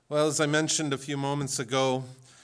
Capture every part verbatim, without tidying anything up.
Well, as I mentioned a few moments ago,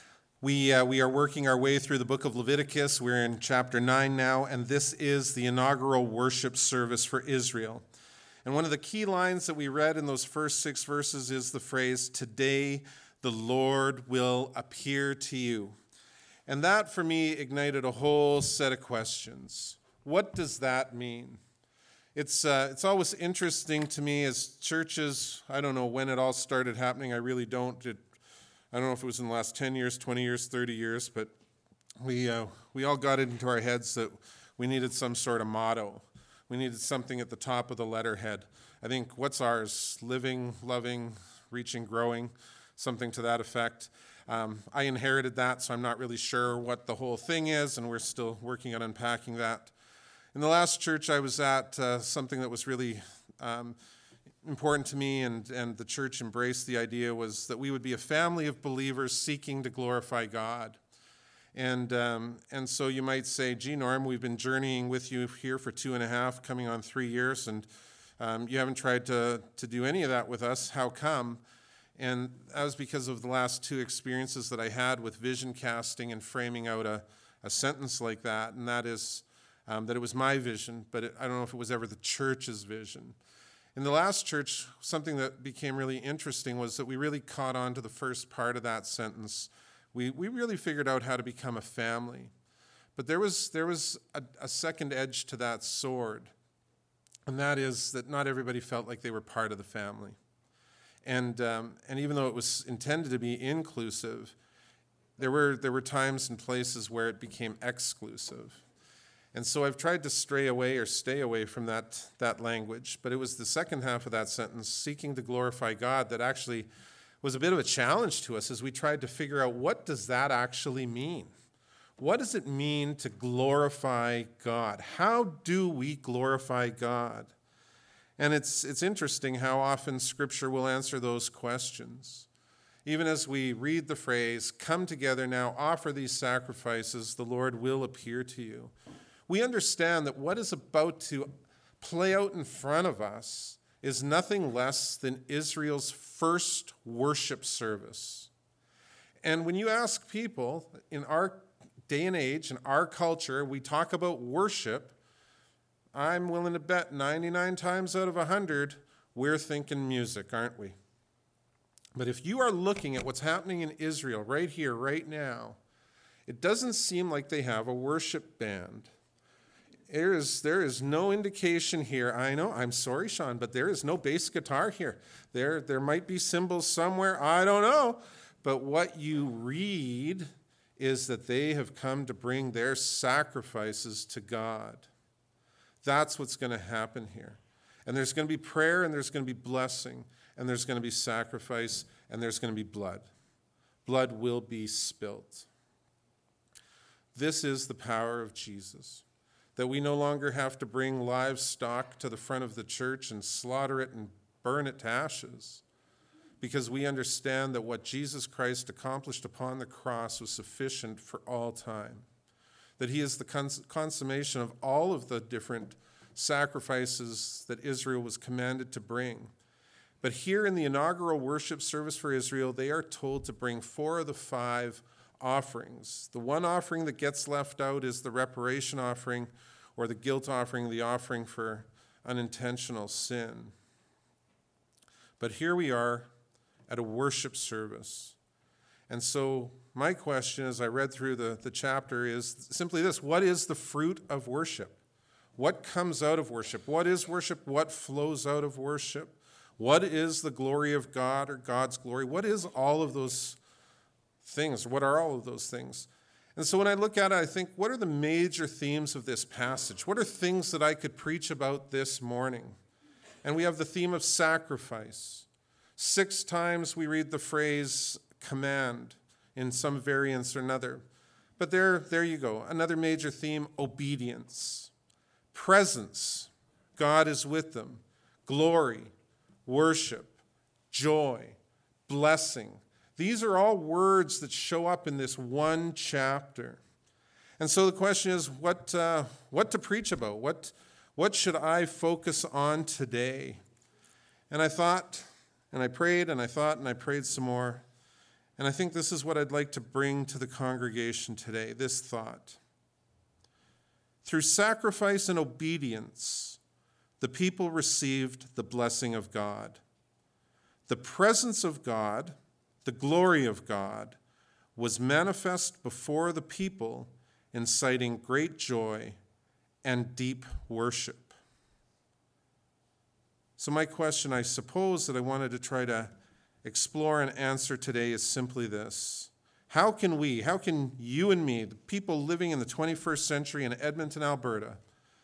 we uh, we are working our way through the book of Leviticus. We're in chapter nine now, and this is the inaugural worship service for Israel. And one of the key lines that we read in those first six verses is the phrase, "Today the Lord will appear to you." And that, for me, ignited a whole set of questions. What does that mean? It's uh, it's always interesting to me as churches, I don't know when it all started happening, I really don't. It, I don't know if it was in the last ten years, twenty years, thirty years, but we uh, we all got it into our heads that we needed some sort of motto. We needed something at the top of the letterhead. I think, what's ours? Living, loving, reaching, growing, something to that effect. Um, I inherited that, so I'm not really sure what the whole thing is, and we're still working on unpacking that. In the last church I was at, uh, something that was really um, important to me, and, and the church embraced the idea, was that we would be a family of believers seeking to glorify God. And um, and so you might say, gee, Norm, we've been journeying with you here for two and a half, coming on three years, and um, you haven't tried to, to do any of that with us. How come? And that was because of the last two experiences that I had with vision casting and framing out a, a sentence like that, and that is um, that it was my vision, but it, I don't know if it was ever the church's vision. In the last church, something that became really interesting was that we really caught on to the first part of that sentence. We we really figured out how to become a family. But there was there was a, a second edge to that sword, and that is that not everybody felt like they were part of the family. And um, and even though it was intended to be inclusive, there were there were times and places where it became exclusive. And so I've tried to stray away or stay away from that that language. But it was the second half of that sentence, seeking to glorify God, that actually was a bit of a challenge to us as we tried to figure out, what does that actually mean? What does it mean to glorify God? How do we glorify God? And it's it's interesting how often Scripture will answer those questions. Even as we read the phrase, "Come together now, offer these sacrifices, the Lord will appear to you," we understand that what is about to play out in front of us is nothing less than Israel's first worship service. And when you ask people in our day and age, in our culture, we talk about worship, I'm willing to bet ninety-nine times out of one hundred, we're thinking music, aren't we? But if you are looking at what's happening in Israel right here, right now, it doesn't seem like they have a worship band. There is, there is no indication here. I know, I'm sorry, Sean, but there is no bass guitar here. There, there might be cymbals somewhere, I don't know. But what you read is that they have come to bring their sacrifices to God. That's what's going to happen here. And there's going to be prayer, and there's going to be blessing, and there's going to be sacrifice, and there's going to be blood. Blood will be spilt. This is the power of Jesus, that we no longer have to bring livestock to the front of the church and slaughter it and burn it to ashes, because we understand that what Jesus Christ accomplished upon the cross was sufficient for all time, that he is the cons- consummation of all of the different sacrifices that Israel was commanded to bring. But here in the inaugural worship service for Israel, they are told to bring four of the five offerings. The one offering that gets left out is the reparation offering, or the guilt offering, the offering for unintentional sin. But here we are at a worship service. And so my question as I read through the, the chapter is simply this: what is the fruit of worship? What comes out of worship? What is worship? What flows out of worship? What is the glory of God, or God's glory? What is all of those things? What are all of those things? And so when I look at it, I think, what are the major themes of this passage? What are things that I could preach about this morning? And we have the theme of sacrifice. Six times we read the phrase command in some variance or another. But there, there you go. Another major theme, obedience. Presence, God is with them. Glory, worship, joy, blessing. These are all words that show up in this one chapter. And so the question is, what uh, what to preach about? What, what should I focus on today? And I thought, And I prayed and I thought and I prayed some more. And I think this is what I'd like to bring to the congregation today, this thought. Through sacrifice and obedience, the people received the blessing of God. The presence of God, the glory of God, was manifest before the people, inciting great joy and deep worship. So my question, I suppose, that I wanted to try to explore and answer today is simply this. How can we, how can you and me, the people living in the twenty-first century in Edmonton, Alberta,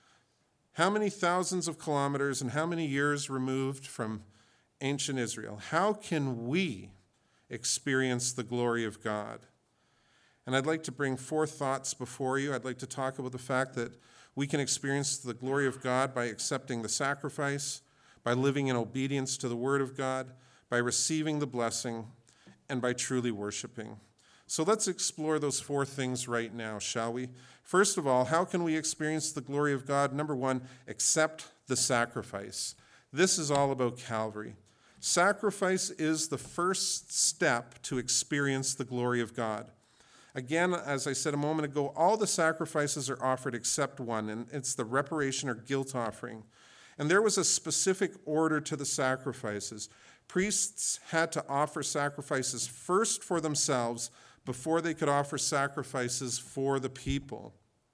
how many thousands of kilometers and how many years removed from ancient Israel, how can we experience the glory of God? And I'd like to bring four thoughts before you. I'd like to talk about the fact that we can experience the glory of God by accepting the sacrifice, by living in obedience to the Word of God, by receiving the blessing, and by truly worshiping. So let's explore those four things right now, shall we? First of all, how can we experience the glory of God? Number one, accept the sacrifice. This is all about Calvary. Sacrifice is the first step to experience the glory of God. Again, as I said a moment ago, all the sacrifices are offered except one, and it's the reparation or guilt offering. And there was a specific order to the sacrifices. Priests had to offer sacrifices first for themselves before they could offer sacrifices for the people.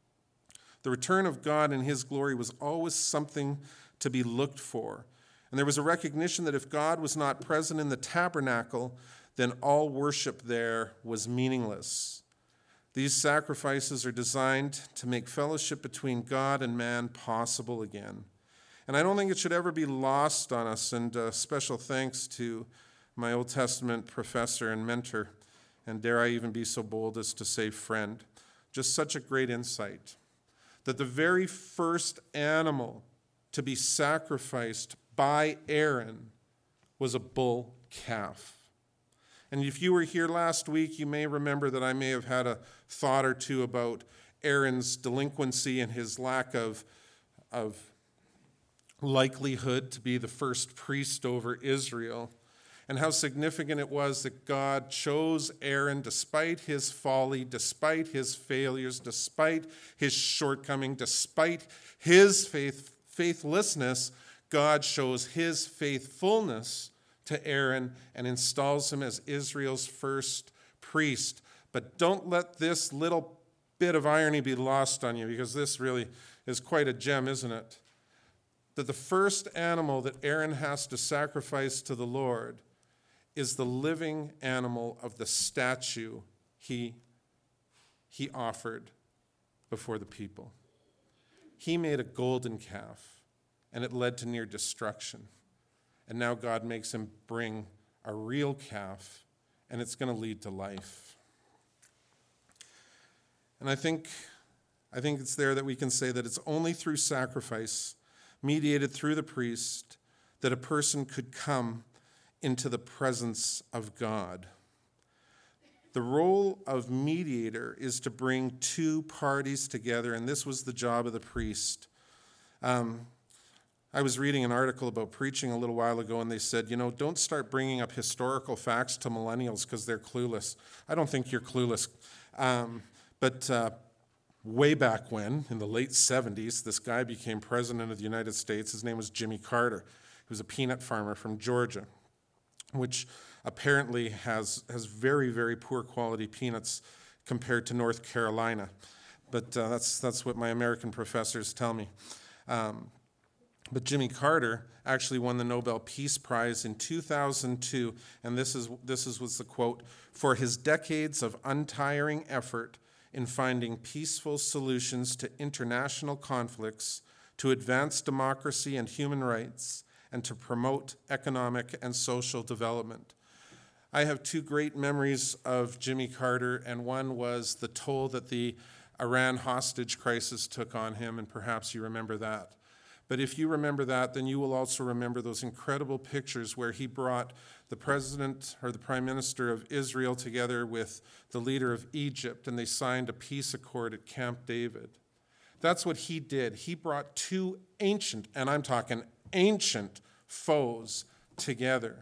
The return of God in his glory was always something to be looked for. And there was a recognition that if God was not present in the tabernacle, then all worship there was meaningless. These sacrifices are designed to make fellowship between God and man possible again. And I don't think it should ever be lost on us, and uh, special thanks to my Old Testament professor and mentor, and dare I even be so bold as to say friend. Just such a great insight that the very first animal to be sacrificed by Aaron was a bull calf. And if you were here last week, you may remember that I may have had a thought or two about Aaron's delinquency and his lack of, of likelihood to be the first priest over Israel, and how significant it was that God chose Aaron despite his folly, despite his failures, despite his shortcoming, despite his faith, faithlessness. God shows his faithfulness to Aaron and installs him as Israel's first priest. But don't let this little bit of irony be lost on you, because this really is quite a gem, isn't it? That the first animal that Aaron has to sacrifice to the Lord is the living animal of the statue he, he offered before the people. He made a golden calf, and it led to near destruction. And now God makes him bring a real calf, and it's going to lead to life. And I think, I think it's there that we can say that it's only through sacrifice, mediated through the priest, that a person could come into the presence of God. The role of mediator is to bring two parties together, and this was the job of the priest. Um, I was reading an article about preaching a little while ago, and they said, you know, don't start bringing up historical facts to millennials because they're clueless. I don't think you're clueless. Um, but uh, way back when, in the late seventies, this guy became president of the United States. His name was Jimmy Carter. He was a peanut farmer from Georgia, which apparently has, has very, very poor quality peanuts compared to North Carolina. But uh, that's, that's what my American professors tell me. Um, But Jimmy Carter actually won the Nobel Peace Prize in two thousand two, and this is this is was the quote, for his decades of untiring effort in finding peaceful solutions to international conflicts, to advance democracy and human rights, and to promote economic and social development. I have two great memories of Jimmy Carter, and one was the toll that the Iran hostage crisis took on him, and perhaps you remember that. But if you remember that, then you will also remember those incredible pictures where he brought the president or the prime minister of Israel together with the leader of Egypt, and they signed a peace accord at Camp David. That's what he did. He brought two ancient, and I'm talking ancient, foes together.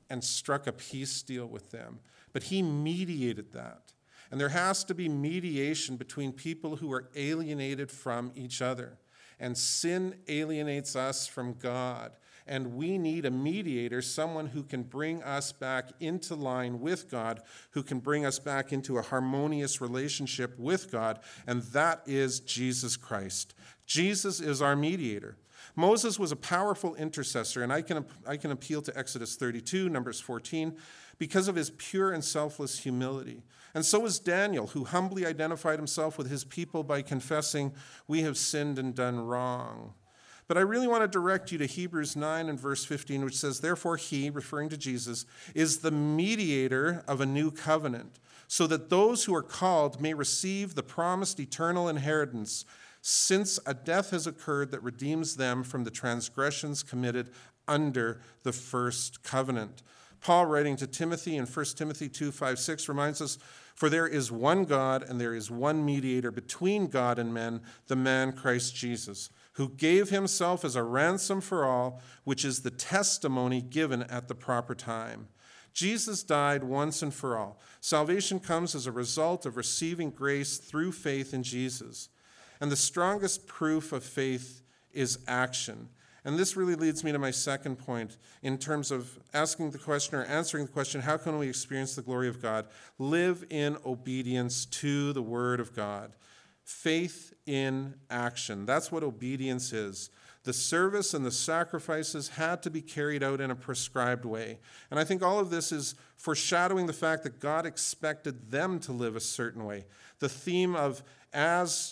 and struck a peace deal with them. But he mediated that. And there has to be mediation between people who are alienated from each other. And sin alienates us from God. And we need a mediator, someone who can bring us back into line with God, who can bring us back into a harmonious relationship with God, and that is Jesus Christ. Jesus is our mediator. Moses was a powerful intercessor, and I can, I can appeal to Exodus thirty-two, Numbers fourteen, because of his pure and selfless humility. And so was Daniel, who humbly identified himself with his people by confessing, "We have sinned and done wrong." But I really want to direct you to Hebrews nine and verse fifteen, which says, "Therefore he," referring to Jesus, "is the mediator of a new covenant, so that those who are called may receive the promised eternal inheritance, since a death has occurred that redeems them from the transgressions committed under the first covenant." Paul, writing to Timothy in First Timothy two, five, six, reminds us, "For there is one God, and there is one mediator between God and men, the man Christ Jesus, who gave himself as a ransom for all, which is the testimony given at the proper time." Jesus died once and for all. Salvation comes as a result of receiving grace through faith in Jesus. And the strongest proof of faith is action. And this really leads me to my second point in terms of asking the question or answering the question, how can we experience the glory of God? Live in obedience to the Word of God. Faith in action. That's what obedience is. The service and the sacrifices had to be carried out in a prescribed way. And I think all of this is foreshadowing the fact that God expected them to live a certain way. The theme of as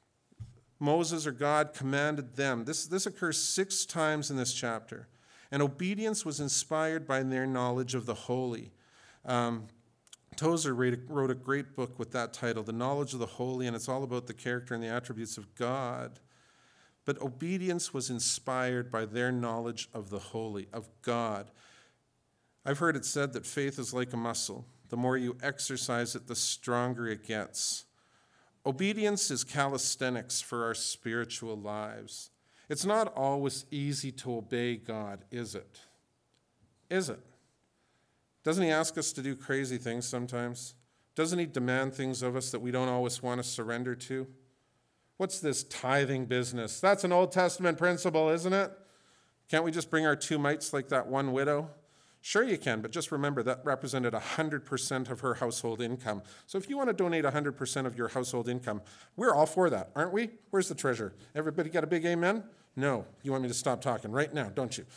Moses or God commanded them. This, this occurs six times in this chapter. And obedience was inspired by their knowledge of the holy. Um, Tozer wrote a great book with that title, The Knowledge of the Holy, and it's all about the character and the attributes of God. But obedience was inspired by their knowledge of the holy, of God. I've heard it said that faith is like a muscle. The more you exercise it, the stronger it gets. Obedience is calisthenics for our spiritual lives. It's not always easy to obey God, is it? Is it? Doesn't he ask us to do crazy things sometimes? Doesn't he demand things of us that we don't always want to surrender to? What's this tithing business? That's an Old Testament principle, isn't it? Can't we just bring our two mites like that one widow? Sure you can, but just remember that represented one hundred percent of her household income. So if you want to donate one hundred percent of your household income, we're all for that, aren't we? Where's the treasurer? Everybody got a big amen? No. You want me to stop talking right now, don't you?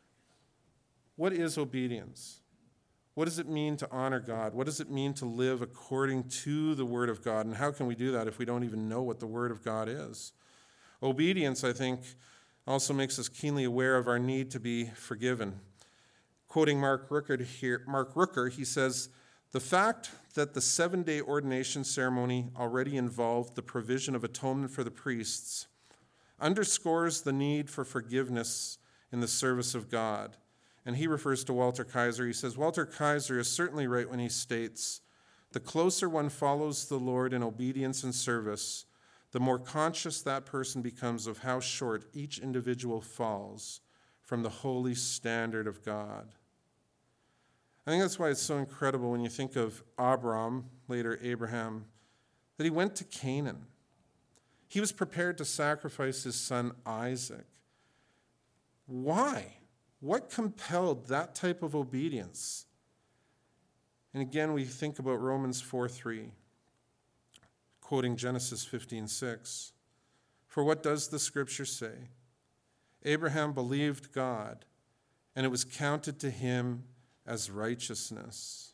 What is obedience? What does it mean to honor God? What does it mean to live according to the Word of God? And how can we do that if we don't even know what the Word of God is? Obedience, I think, also makes us keenly aware of our need to be forgiven. Quoting Mark Rooker here, Mark Rooker, he says, "The fact that the seven-day ordination ceremony already involved the provision of atonement for the priests underscores the need for forgiveness in the service of God." And he refers to Walter Kaiser. He says, "Walter Kaiser is certainly right when he states, the closer one follows the Lord in obedience and service, the more conscious that person becomes of how short each individual falls from the holy standard of God." I think that's why it's so incredible when you think of Abram, later Abraham, that he went to Canaan. He was prepared to sacrifice his son Isaac. Why? What compelled that type of obedience? And again, we think about Romans four three, quoting Genesis fifteen six. "For what does the scripture say? Abraham believed God, and it was counted to him as righteousness."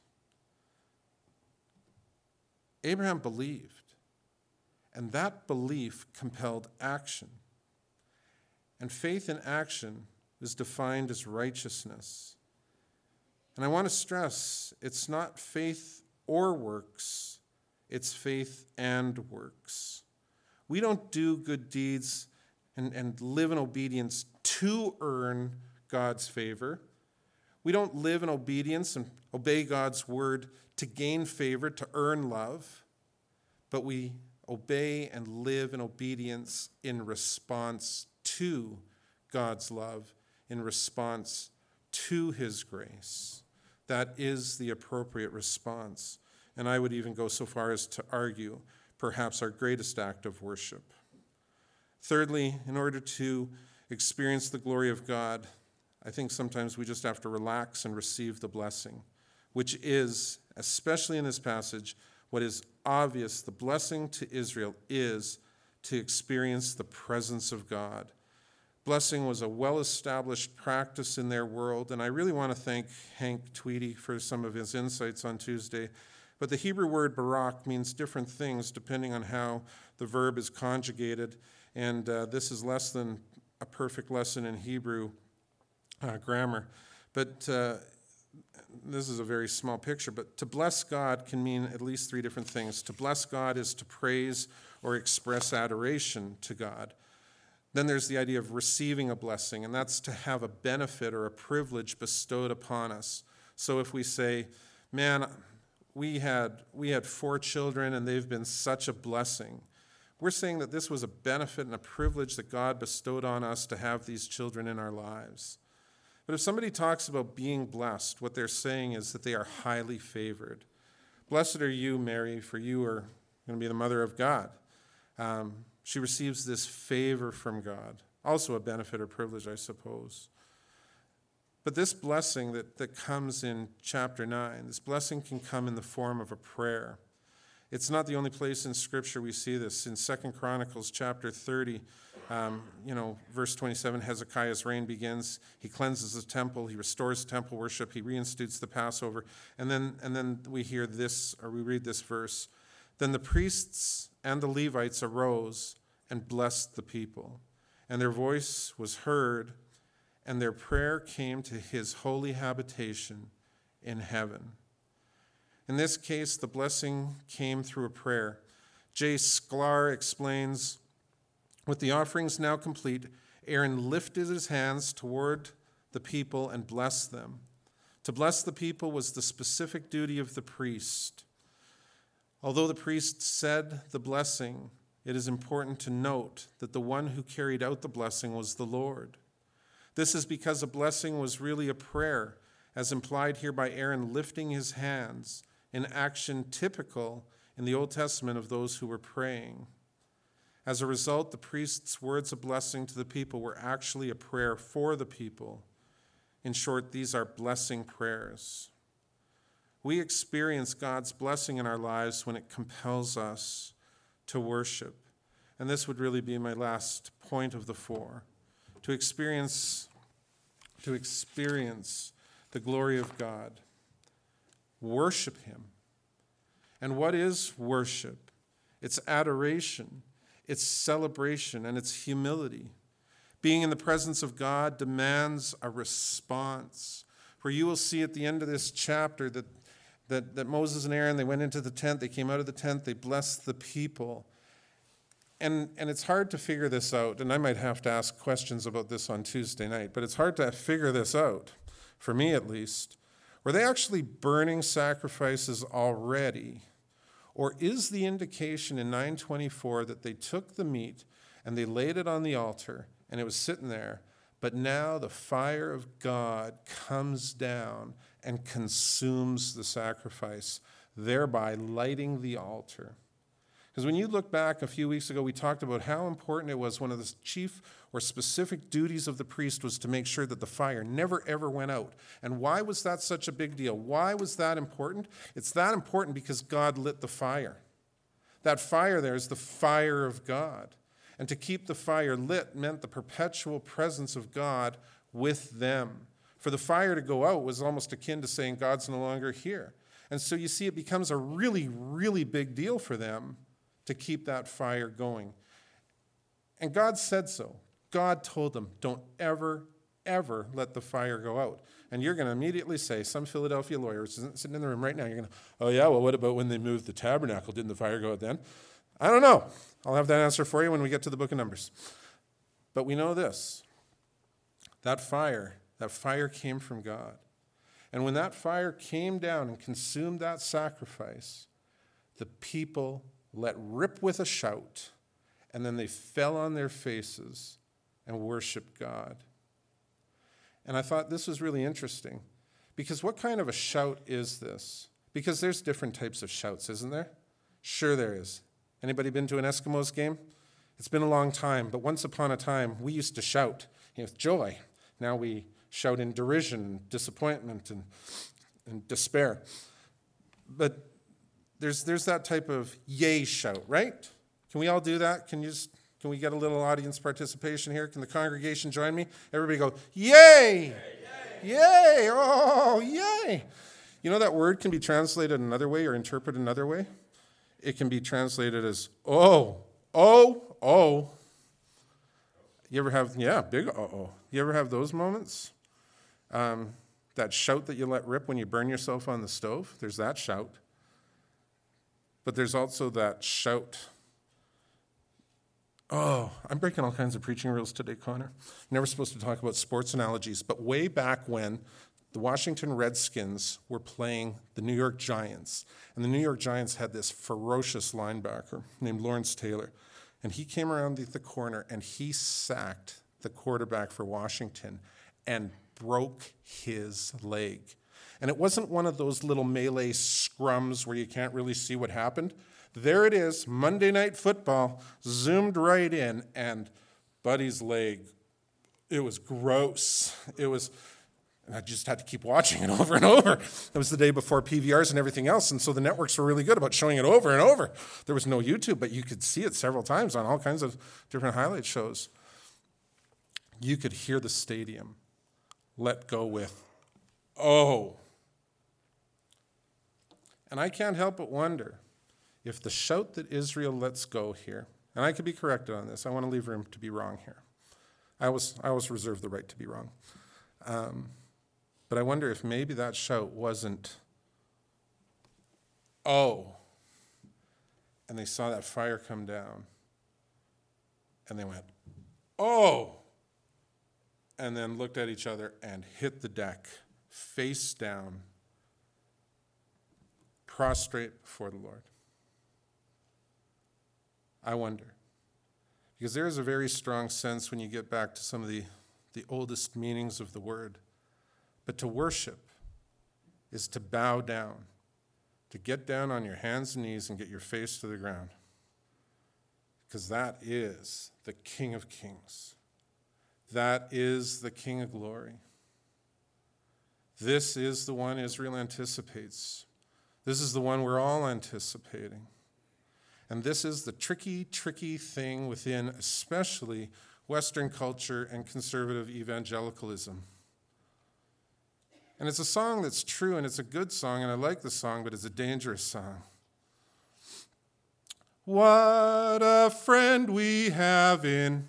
Abraham believed, and that belief compelled action. And faith in action is defined as righteousness. And I want to stress, it's not faith or works, it's faith and works. We don't do good deeds and, and live in obedience to earn God's favor. We don't live in obedience and obey God's word to gain favor, to earn love, but we obey and live in obedience in response to God's love, in response to his grace. That is the appropriate response. And I would even go so far as to argue perhaps our greatest act of worship. Thirdly, in order to experience the glory of God, I think sometimes we just have to relax and receive the blessing, which is, especially in this passage, what is obvious. The blessing to Israel is to experience the presence of God. Blessing was a well-established practice in their world, and I really want to thank Hank Tweedy for some of his insights on Tuesday. But the Hebrew word barak means different things depending on how the verb is conjugated, and uh, this is less than a perfect lesson in Hebrew uh, grammar. But uh, this is a very small picture, but to bless God can mean at least three different things. To bless God is to praise or express adoration to God. Then there's the idea of receiving a blessing, and that's to have a benefit or a privilege bestowed upon us. So if we say, man, we had we had four children and they've been such a blessing, we're saying that this was a benefit and a privilege that God bestowed on us to have these children in our lives. But if somebody talks about being blessed, what they're saying is that they are highly favored. Blessed are you, Mary, for you are going to be the mother of God. Um, She receives this favor from God, also a benefit or privilege, I suppose. But this blessing that, that comes in chapter nine, this blessing can come in the form of a prayer. It's not the only place in Scripture we see this. In Second Chronicles chapter thirty, um, you know, verse twenty-seven, Hezekiah's reign begins. He cleanses the temple. He restores temple worship. He reinstitutes the Passover. And then, and then we hear this, or we read this verse. Then the priests and the Levites arose and blessed the people, and their voice was heard, and their prayer came to his holy habitation in heaven. In this case, the blessing came through a prayer. J. Sklar explains, with the offerings now complete, Aaron lifted his hands toward the people and blessed them. To bless the people was the specific duty of the priest. Although the priest said the blessing, it is important to note that the one who carried out the blessing was the Lord. This is because a blessing was really a prayer, as implied here by Aaron lifting his hands, an action typical in the Old Testament of those who were praying. As a result, the priest's words of blessing to the people were actually a prayer for the people. In short, these are blessing prayers. We experience God's blessing in our lives when it compels us to worship. And this would really be my last point of the four. To experience, to experience the glory of God. Worship him. And what is worship? It's adoration, it's celebration, and it's humility. Being in the presence of God demands a response. For you will see at the end of this chapter that That, that Moses and Aaron, they went into the tent, they came out of the tent, they blessed the people. And, and it's hard to figure this out, and I might have to ask questions about this on Tuesday night, but it's hard to figure this out, for me at least. Were they actually burning sacrifices already? Or is the indication in nine twenty-four that they took the meat and they laid it on the altar, and it was sitting there, but now the fire of God comes down and consumes the sacrifice, thereby lighting the altar. Because when you look back a few weeks ago, we talked about how important it was. One of the chief or specific duties of the priest was to make sure that the fire never, ever went out. And why was that such a big deal? Why was that important? It's that important because God lit the fire. That fire there is the fire of God. And to keep the fire lit meant the perpetual presence of God with them. For the fire to go out was almost akin to saying God's no longer here. And so you see, it becomes a really, really big deal for them to keep that fire going. And God said so. God told them, don't ever, ever let the fire go out. And you're going to immediately say, some Philadelphia lawyer sitting in the room right now, you're going to, oh yeah, well, what about when they moved the tabernacle? Didn't the fire go out then? I don't know. I'll have that answer for you when we get to the book of Numbers. But we know this. That fire, that fire came from God. And when that fire came down and consumed that sacrifice, the people let rip with a shout, and then they fell on their faces and worshiped God. And I thought this was really interesting Because what kind of a shout is this? Because there's different types of shouts, isn't there? Sure there is. Anybody been to an Eskimos game? It's been a long time, but once upon a time, we used to shout with joy. Now we shout in derision, disappointment, and, and despair. But there's there's that type of yay shout, right? Can we all do that? Can you just, can we get a little audience participation here? Can the congregation join me? Everybody go, yay! Yay! Yay! Oh, yay! You know that word can be translated another way or interpreted another way? It can be translated as, oh, oh, oh. You ever have, yeah, big uh-oh. You ever have those moments? Um, that shout that you let rip when you burn yourself on the stove? There's that shout. But there's also that shout. Oh, I'm breaking all kinds of preaching rules today, Connor. Never supposed to talk about sports analogies, but way back when the Washington Redskins were playing the New York Giants, and the New York Giants had this ferocious linebacker named Lawrence Taylor, and he came around the, the corner and he sacked the quarterback for Washington and broke his leg. And it wasn't one of those little melee scrums where you can't really see what happened. There it is, Monday Night Football, zoomed right in, and Buddy's leg, it was gross. It was, and I just had to keep watching it over and over. It was the day before P V Rs and everything else, and so the networks were really good about showing it over and over. There was no YouTube, but you could see it several times on all kinds of different highlight shows. You could hear the stadium let go with, oh. And I can't help but wonder if the shout that Israel lets go here, and I could be corrected on this, I want to leave room to be wrong here. I always, I always reserve the right to be wrong. Um, but I wonder if maybe that shout wasn't, oh, and they saw that fire come down, and they went, oh, and then looked at each other and hit the deck, face down, prostrate before the Lord. I wonder. Because there is a very strong sense when you get back to some of the, the oldest meanings of the word. But to worship is to bow down, to get down on your hands and knees and get your face to the ground. Because that is the King of Kings. That is the King of Glory. This is the one Israel anticipates. This is the one we're all anticipating. And this is the tricky, tricky thing within especially Western culture and conservative evangelicalism. And it's a song that's true, and it's a good song, and I like the song, but it's a dangerous song. What a friend we have in.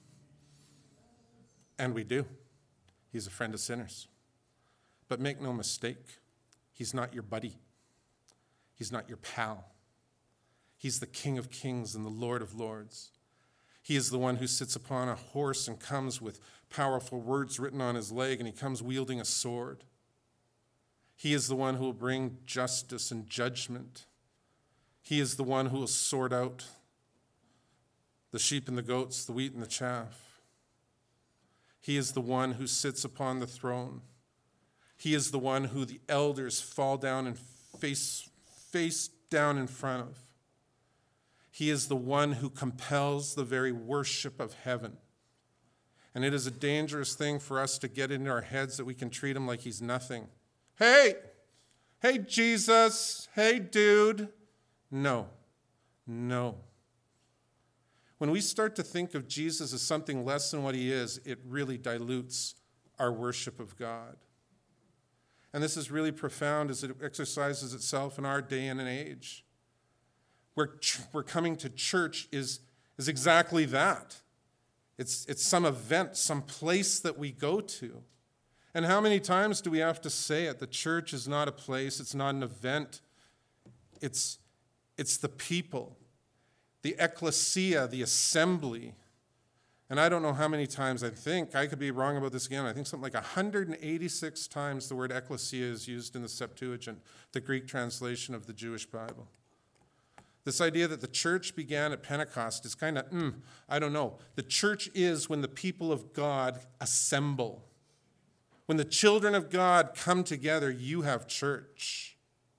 And we do. He's a friend of sinners. But make no mistake, he's not your buddy. He's not your pal. He's the King of Kings and the Lord of Lords. He is the one who sits upon a horse and comes with powerful words written on his leg, and he comes wielding a sword. He is the one who will bring justice and judgment. He is the one who will sort out the sheep and the goats, the wheat and the chaff. He is the one who sits upon the throne. He is the one who the elders fall down and face, face down in front of. He is the one who compels the very worship of heaven. And it is a dangerous thing for us to get into our heads that we can treat him like he's nothing. Hey, hey, Jesus, hey, dude. No, no. When we start to think of Jesus as something less than what he is, it really dilutes our worship of God. And this is really profound as it exercises itself in our day and age. Where ch- we're coming to church is, is exactly that. It's, it's some event, some place that we go to. And how many times do we have to say it? The church is not a place, it's not an event. It's, it's the people, the ecclesia, the assembly. And I don't know how many times, I think, I could be wrong about this again, I think something like one hundred eighty-six times the word ecclesia is used in the Septuagint, the Greek translation of the Jewish Bible. This idea that the church began at Pentecost is kind of, mm, I don't know. The church is when the people of God assemble. When the children of God come together, you have church.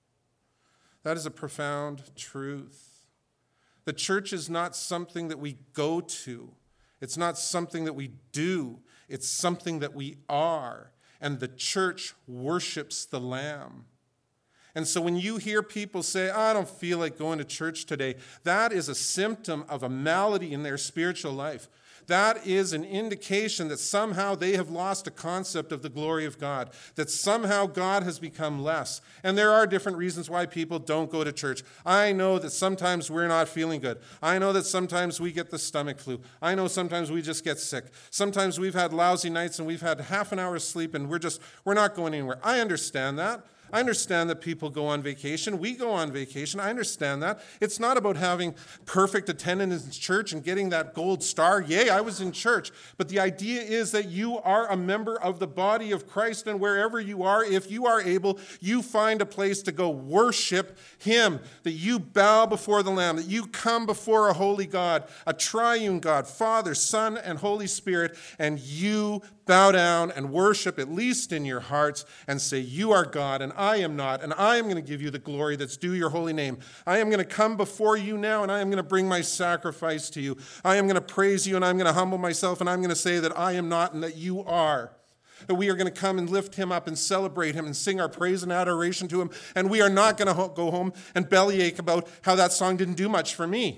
That is a profound truth. The church is not something that we go to. It's not something that we do. It's something that we are. And the church worships the Lamb. And so when you hear people say, I don't feel like going to church today, that is a symptom of a malady in their spiritual life. That is an indication that somehow they have lost a concept of the glory of God, that somehow God has become less. And there are different reasons why people don't go to church. I know that sometimes we're not feeling good. I know that sometimes we get the stomach flu. I know sometimes we just get sick. Sometimes we've had lousy nights and we've had half an hour's sleep and we're just, we're not going anywhere. I understand that. I understand that people go on vacation. We go on vacation. I understand that. It's not about having perfect attendance in church and getting that gold star. Yay, I was in church. But the idea is that you are a member of the body of Christ, and wherever you are, if you are able, you find a place to go worship him, that you bow before the Lamb, that you come before a holy God, a triune God, Father, Son, and Holy Spirit, and you bow down and worship, at least in your hearts, and say, you are God, and I am not, and I am going to give you the glory that's due your holy name. I am going to come before you now, and I am going to bring my sacrifice to you. I am going to praise you, and I'm going to humble myself, and I'm going to say that I am not and that you are. That we are going to come and lift him up and celebrate him and sing our praise and adoration to him, and we are not going to go home and bellyache about how that song didn't do much for me,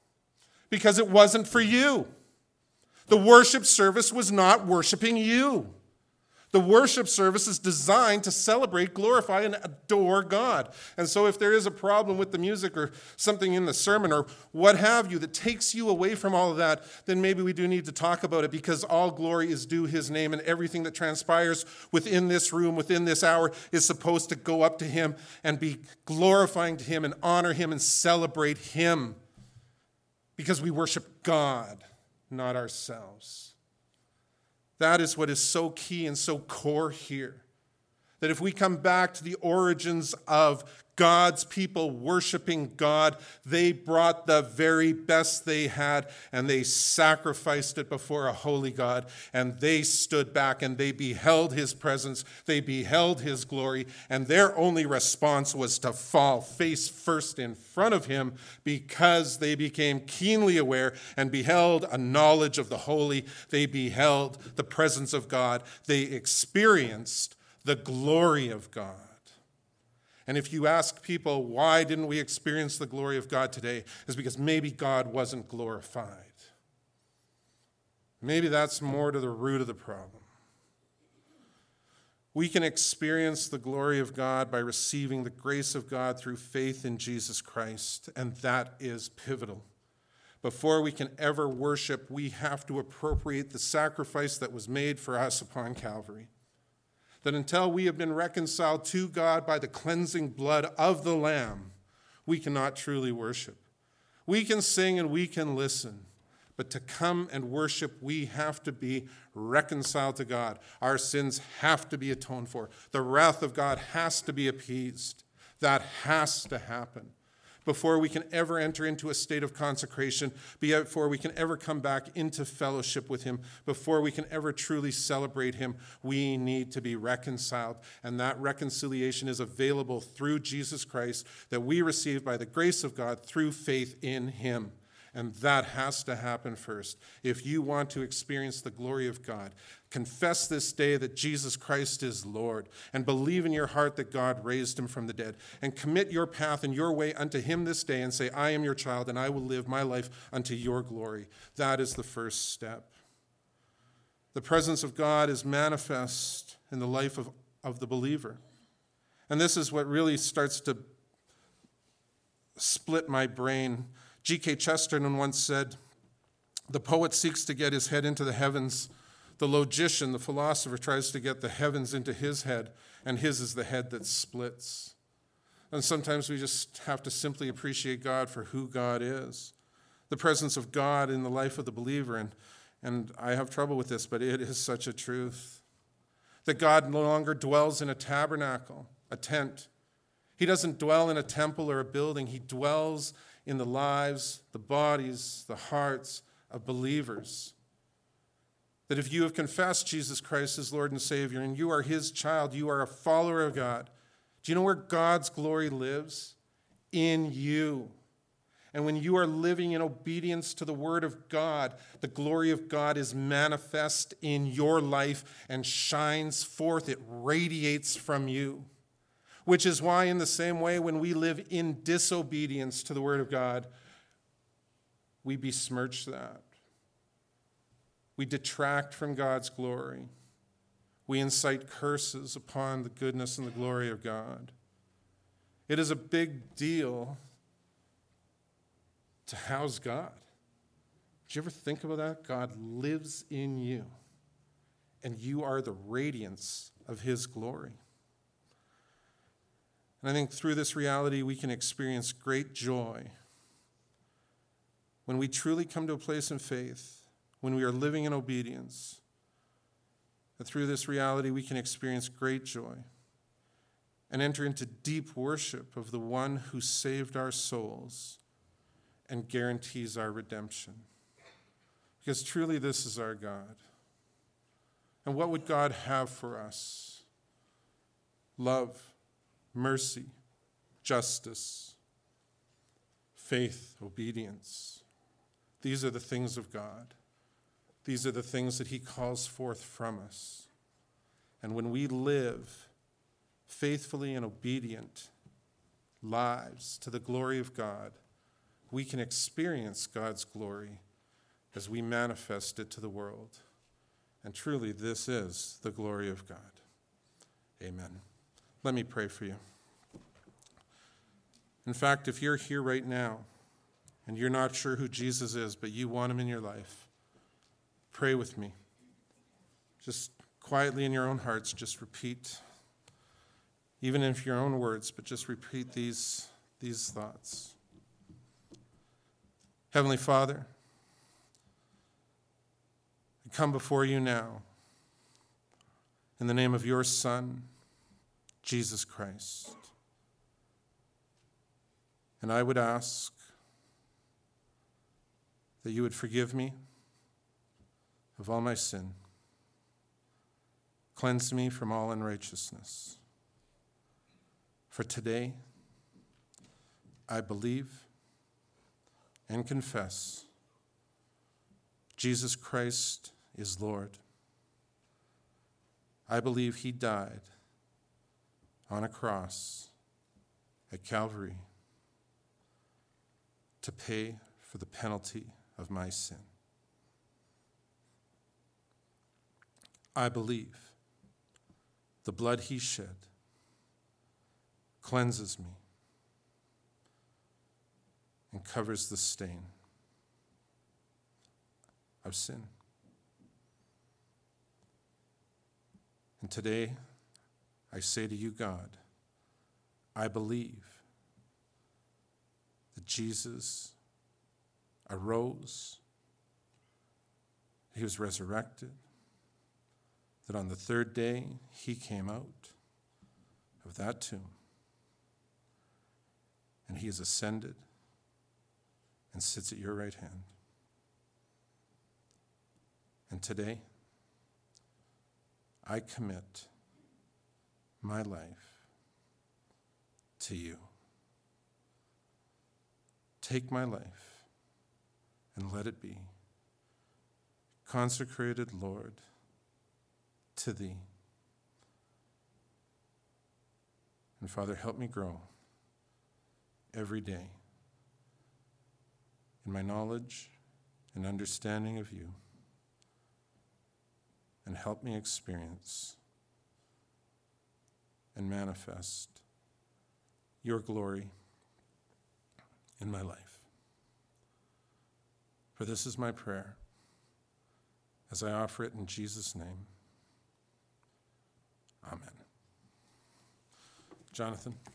because it wasn't for you. The worship service was not worshiping you. The worship service is designed to celebrate, glorify, and adore God. And so if there is a problem with the music or something in the sermon or what have you that takes you away from all of that, then maybe we do need to talk about it, because all glory is due his name, and everything that transpires within this room, within this hour, is supposed to go up to him and be glorifying to him and honor him and celebrate him, because we worship God, not ourselves. That is what is so key and so core here. That if we come back to the origins of God's people worshiping God, they brought the very best they had and they sacrificed it before a holy God, and they stood back and they beheld his presence, they beheld his glory, and their only response was to fall face first in front of him, because they became keenly aware and beheld a knowledge of the holy. They beheld the presence of God. They experienced the glory of God. And if you ask people, why didn't we experience the glory of God today? It's because maybe God wasn't glorified. Maybe that's more to the root of the problem. We can experience the glory of God by receiving the grace of God through faith in Jesus Christ, and that is pivotal. Before we can ever worship, we have to appropriate the sacrifice that was made for us upon Calvary. That until we have been reconciled to God by the cleansing blood of the Lamb, we cannot truly worship. We can sing and we can listen, but to come and worship, we have to be reconciled to God. Our sins have to be atoned for. The wrath of God has to be appeased. That has to happen before we can ever enter into a state of consecration, before we can ever come back into fellowship with him, before we can ever truly celebrate him. We need to be reconciled, and that reconciliation is available through Jesus Christ, that we receive by the grace of God through faith in him. And that has to happen first. If you want to experience the glory of God, confess this day that Jesus Christ is Lord, and believe in your heart that God raised him from the dead, and commit your path and your way unto him this day, and say, I am your child, and I will live my life unto your glory. That is the first step. The presence of God is manifest in the life of, of the believer. And this is what really starts to split my brain. G K Chesterton once said, the poet seeks to get his head into the heavens. The logician, the philosopher, tries to get the heavens into his head, and his is the head that splits. And sometimes we just have to simply appreciate God for who God is. The presence of God in the life of the believer, and, and I have trouble with this, but it is such a truth. That God no longer dwells in a tabernacle, a tent. He doesn't dwell in a temple or a building. He dwells in the lives, the bodies, the hearts of believers. That if you have confessed Jesus Christ as Lord and Savior and you are his child, you are a follower of God. Do you know where God's glory lives? In you. And when you are living in obedience to the word of God, the glory of God is manifest in your life and shines forth. It radiates from you. Which is why, in the same way, when we live in disobedience to the word of God, we besmirch that. We detract from God's glory. We incite curses upon the goodness and the glory of God. It is a big deal to house God. Did you ever think about that? God lives in you, and you are the radiance of his glory. And I think through this reality, we can experience great joy when we truly come to a place in faith, when we are living in obedience. That through this reality, we can experience great joy and enter into deep worship of the one who saved our souls and guarantees our redemption. Because truly, this is our God. And what would God have for us? Love, mercy, justice, faith, obedience. These are the things of God. These are the things that he calls forth from us. And when we live faithfully and obedient lives to the glory of God, we can experience God's glory as we manifest it to the world. And truly, this is the glory of God. Amen. Let me pray for you. In fact, if you're here right now and you're not sure who Jesus is, but you want him in your life, pray with me. Just quietly in your own hearts, just repeat, even if your own words, but just repeat these, these thoughts. Heavenly Father, I come before you now in the name of your Son, Jesus Christ. And I would ask that you would forgive me of all my sin. Cleanse me from all unrighteousness. For today, I believe and confess Jesus Christ is Lord. I believe he died on a cross at Calvary to pay for the penalty of my sin. I believe the blood he shed cleanses me and covers the stain of sin. And today, I say to you, God, I believe that Jesus arose, he was resurrected, that on the third day he came out of that tomb, and he has ascended and sits at your right hand. And today, I commit my life to you. Take my life and let it be consecrated, Lord, to thee. And Father, help me grow every day in my knowledge and understanding of you, and help me experience and manifest your glory in my life. For this is my prayer as I offer it in Jesus' name. Amen. Jonathan.